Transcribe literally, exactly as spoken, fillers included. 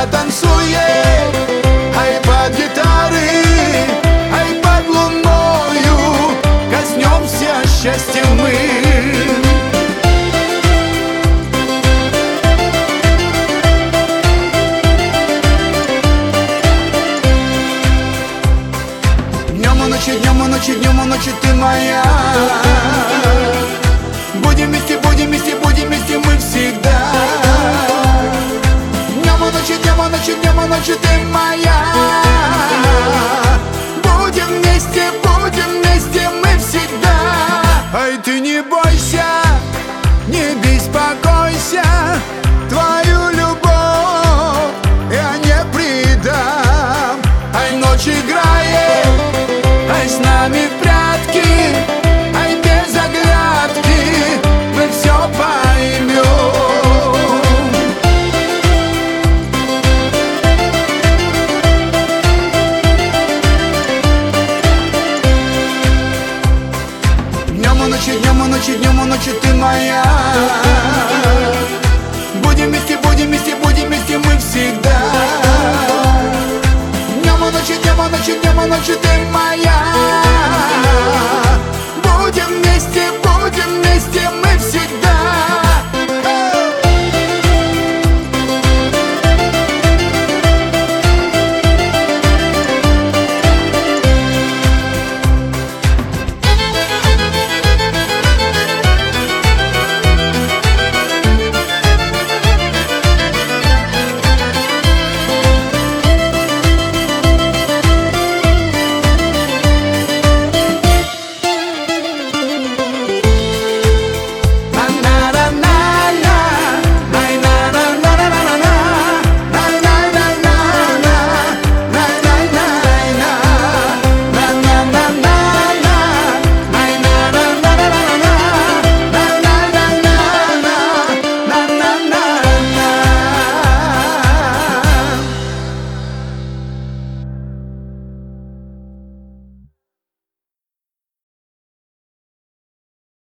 затанцуем, ай, под гитары, ай, под луною коснемся счастья мы. Днем и ночью, днем и ночью, днем и ночью ты моя. Будем вместе, будем вместе, будем вместе мы всегда. Днем и ночью, днем и ночью, днем и ночью ты моя. Будем вместе, будем вместе мы всегда. Ай, ты не бойся.